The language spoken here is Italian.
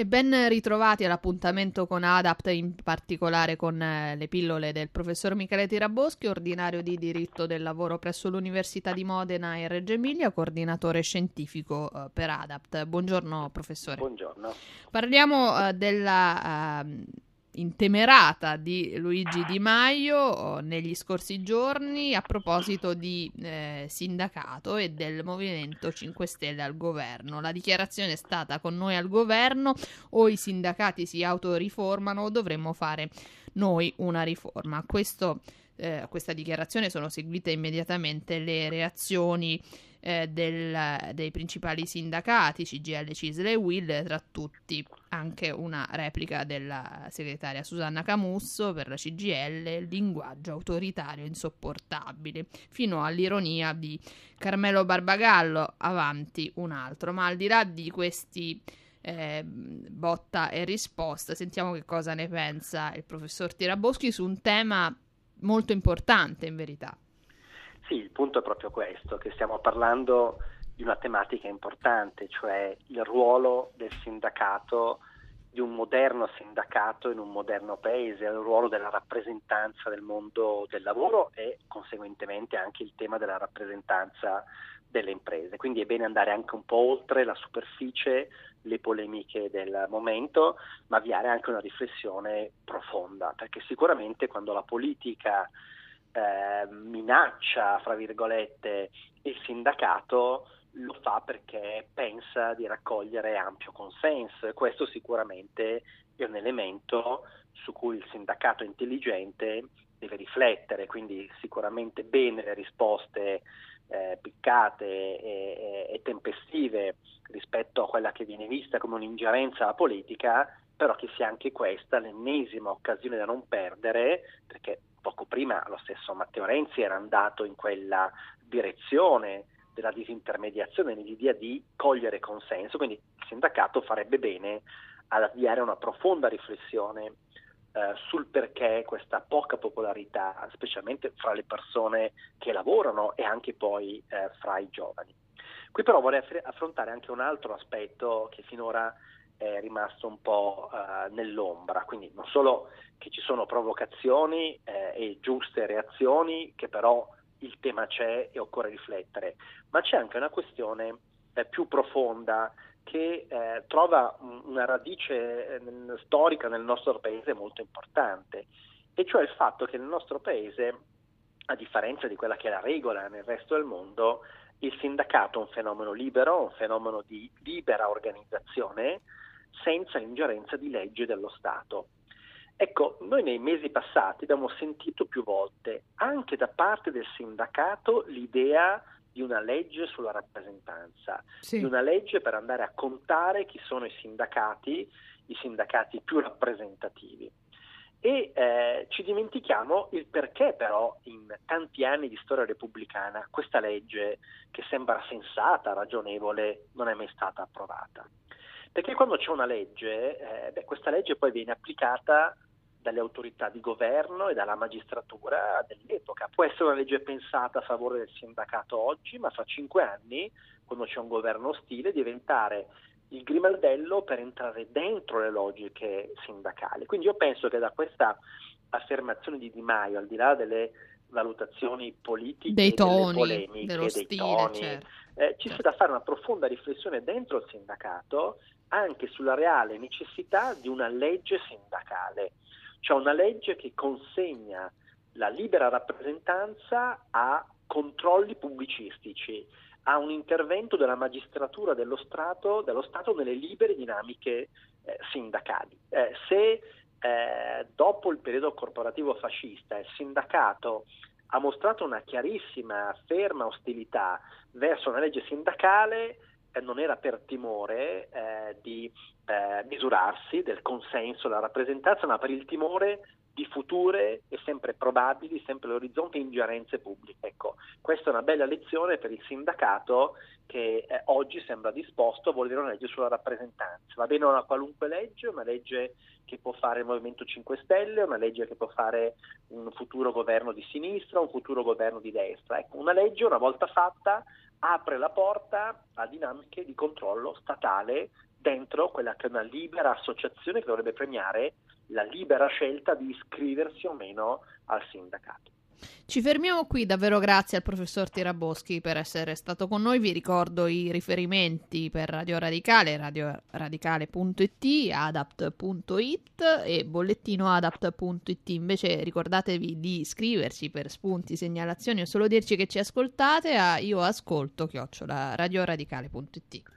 E ben ritrovati all'appuntamento con ADAPT, in particolare con le pillole del professor Michele Tiraboschi, ordinario di diritto del lavoro presso l'Università di Modena e Reggio Emilia, coordinatore scientifico per ADAPT. Buongiorno professore. Buongiorno. Parliamo della intemerata di Luigi Di Maio negli scorsi giorni a proposito di sindacato e del Movimento 5 Stelle al governo. La dichiarazione è stata: con noi al governo o i sindacati si autoriformano o dovremmo fare noi una riforma. A questa dichiarazione sono seguite immediatamente le reazioni dei principali sindacati, CGIL, CISL e UIL, tra tutti anche una replica della segretaria Susanna Camusso per la CGIL, linguaggio autoritario insopportabile, fino all'ironia di Carmelo Barbagallo, avanti un altro. Ma al di là di questi botta e risposta, sentiamo che cosa ne pensa il professor Tiraboschi su un tema molto importante in verità. Sì, il punto è proprio questo, che stiamo parlando di una tematica importante, cioè il ruolo del sindacato, di un moderno sindacato in un moderno paese, il ruolo della rappresentanza del mondo del lavoro e conseguentemente anche il tema della rappresentanza delle imprese. Quindi è bene andare anche un po' oltre la superficie, le polemiche del momento, ma avviare anche una riflessione profonda, perché sicuramente quando la politica minaccia, fra virgolette, il sindacato, lo fa perché pensa di raccogliere ampio consenso, e questo sicuramente è un elemento su cui il sindacato intelligente deve riflettere. Quindi sicuramente bene le risposte piccate e tempestive rispetto a quella che viene vista come un'ingerenza alla politica, però che sia anche questa l'ennesima occasione da non perdere, perché poco prima lo stesso Matteo Renzi era andato in quella direzione della disintermediazione, nell'idea di cogliere consenso. Quindi il sindacato farebbe bene ad avviare una profonda riflessione sul perché questa poca popolarità, specialmente fra le persone che lavorano e anche poi fra i giovani. Qui però vorrei affrontare anche un altro aspetto che finora è rimasto un po' nell'ombra, quindi non solo che ci sono provocazioni e giuste reazioni, che però il tema c'è e occorre riflettere, ma c'è anche una questione più profonda che trova una radice storica nel nostro paese molto importante, e cioè il fatto che nel nostro paese, a differenza di quella che è la regola nel resto del mondo, il sindacato è un fenomeno libero, un fenomeno di libera organizzazione, senza ingerenza di legge dello Stato. Ecco, noi nei mesi passati abbiamo sentito più volte, anche da parte del sindacato, l'idea di una legge sulla rappresentanza, Sì. di una legge per andare a contare chi sono i sindacati più rappresentativi. E ci dimentichiamo il perché però in tanti anni di storia repubblicana questa legge, che sembra sensata, ragionevole, non è mai stata approvata. Perché quando c'è una legge, questa legge poi viene applicata dalle autorità di governo e dalla magistratura dell'epoca. Può essere una legge pensata a favore del sindacato oggi, ma fra 5 anni, quando c'è un governo ostile, diventare il grimaldello per entrare dentro le logiche sindacali. Quindi io penso che da questa affermazione di Di Maio, al di là delle valutazioni politiche, dei toni, delle polemiche, dello dei stile, toni, certo. ci sia da fare una profonda riflessione dentro il sindacato anche sulla reale necessità di una legge sindacale, cioè una legge che consegna la libera rappresentanza a controlli pubblicistici, a un intervento della magistratura dello Stato nelle libere dinamiche sindacali. Se dopo il periodo corporativo fascista il sindacato ha mostrato una chiarissima, ferma ostilità verso una legge sindacale, non era per timore di misurarsi del consenso, della rappresentanza, ma per il timore di future e sempre probabili, sempre all'orizzonte, ingerenze pubbliche. Ecco, questa è una bella lezione per il sindacato che oggi sembra disposto a volere una legge sulla rappresentanza. Va bene una qualunque legge, una legge che può fare il Movimento 5 Stelle, una legge che può fare un futuro governo di sinistra, un futuro governo di destra. Ecco, una legge, una volta fatta, apre la porta a dinamiche di controllo statale dentro quella che è una libera associazione che dovrebbe premiare la libera scelta di iscriversi o meno al sindacato. Ci fermiamo qui, davvero grazie al professor Tiraboschi per essere stato con noi. Vi ricordo i riferimenti per Radio Radicale, radioradicale.it, adapt.it e bollettinoadapt.it. Invece ricordatevi di iscriverci per spunti, segnalazioni o solo dirci che ci ascoltate a ioascolto@radioradicale.it.